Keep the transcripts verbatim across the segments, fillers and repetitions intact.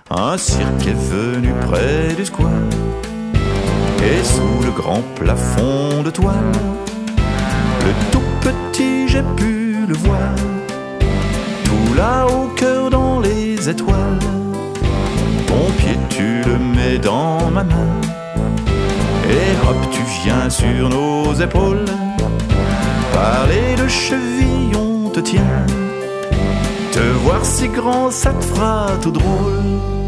un cirque est venu près du square. Et sous le grand plafond de toile, le tout petit j'ai pu le voir, tout là au cœur dans les étoiles. Ton pied tu le mets dans ma main, et hop tu viens sur nos épaules. Par les deux chevilles on te tient, te voir si grand ça te fera tout drôle.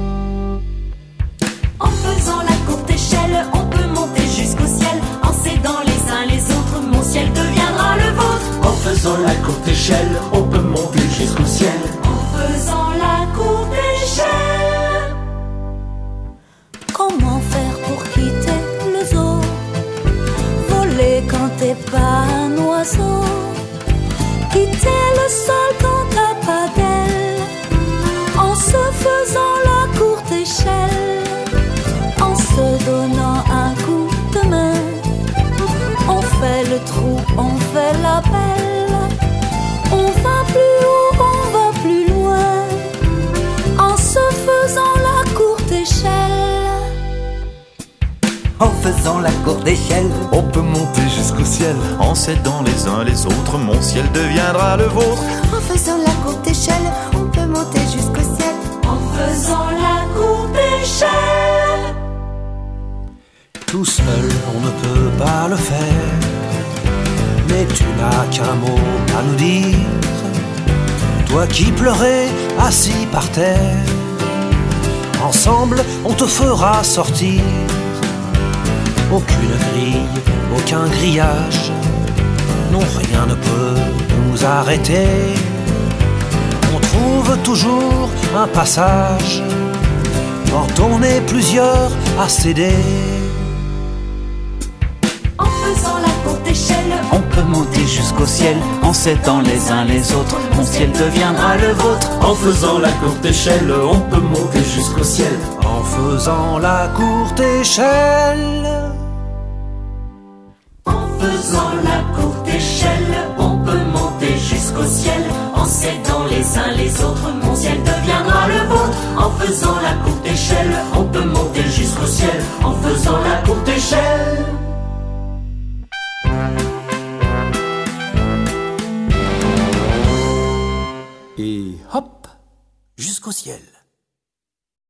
En faisant la courte échelle, on peut monter jusqu'au ciel. En s'aidant les uns les autres, mon ciel deviendra le vôtre. En faisant la courte échelle, on peut monter jusqu'au ciel. En faisant la courte échelle. Comment faire pour quitter le zoo? Voler quand t'es pas un oiseau, quitter le sol quand t'as pas d'aile. En se faisant la courte échelle, en se donnant un coup de main, on fait le trou, on fait la belle. On va plus haut, on va plus loin, en se faisant la courte échelle. En faisant la courte échelle, on peut monter jusqu'au ciel. En s'aidant les uns les autres, mon ciel deviendra le vôtre. En faisant la courte échelle, on peut monter jusqu'au ciel. En faisant la courte échelle. Tout seul, on ne peut pas le faire, mais tu n'as qu'un mot à nous dire. Toi qui pleurais assis par terre, ensemble, on te fera sortir. Aucune grille, aucun grillage, non, rien ne peut nous arrêter. On trouve toujours un passage quand on est plusieurs à céder. En faisant la courte échelle, On peut monter jusqu'au ciel, en s'aidant les uns les autres, mon ciel deviendra le vôtre. En faisant la courte échelle, on peut monter jusqu'au ciel. En faisant la courte échelle. En faisant la courte échelle, on peut monter jusqu'au ciel. En s'aidant les uns les autres, mon ciel deviendra le vôtre. En faisant la courte échelle, on peut monter jusqu'au ciel. En faisant la courte échelle. Et hop, jusqu'au ciel.